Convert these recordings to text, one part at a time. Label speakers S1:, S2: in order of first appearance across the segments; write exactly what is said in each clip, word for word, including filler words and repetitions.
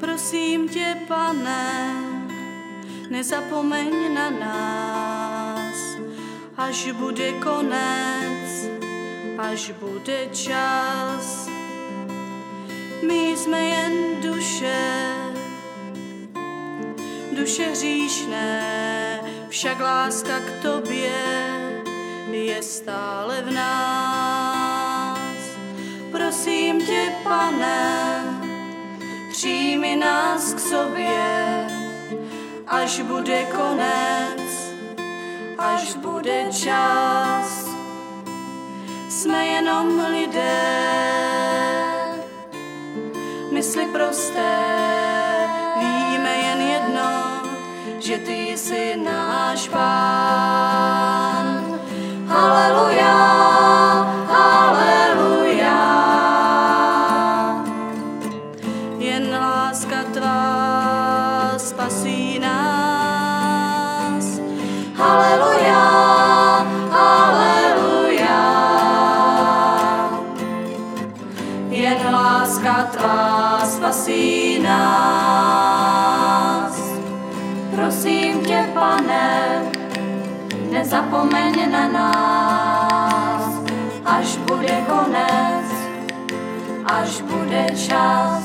S1: Prosím tě, Pane, nezapomeň na nás, až bude konec, až bude čas. My jsme jen duše, duše hříšné, však láska k tobě je stále v nás. Prosím tě, Pane, přijmi nás k sobě, až bude konec, až bude čas. Jsme jenom lidé, mysli prosté, víme jen jedno, že ty jsi náš Pán. Haleluja, haleluja, jen láska tvá spasí nás. Haleluja, haleluja, jen láska tvá spasí nás. Prosím tě, Pane, nezapomeň na nás, až bude konec, až bude čas.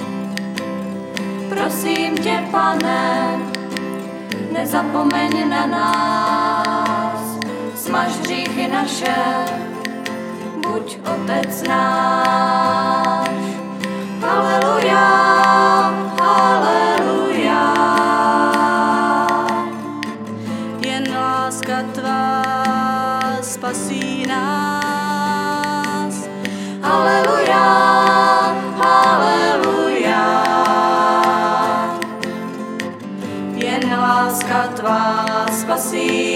S1: Prosím tě, Pane, nezapomeň na nás, smaž hříchy naše, buď Otec náš. Haleluja, haleluja, jen láska tvá spasí nás. Haleluja, haleluja, jen láska tvá spasí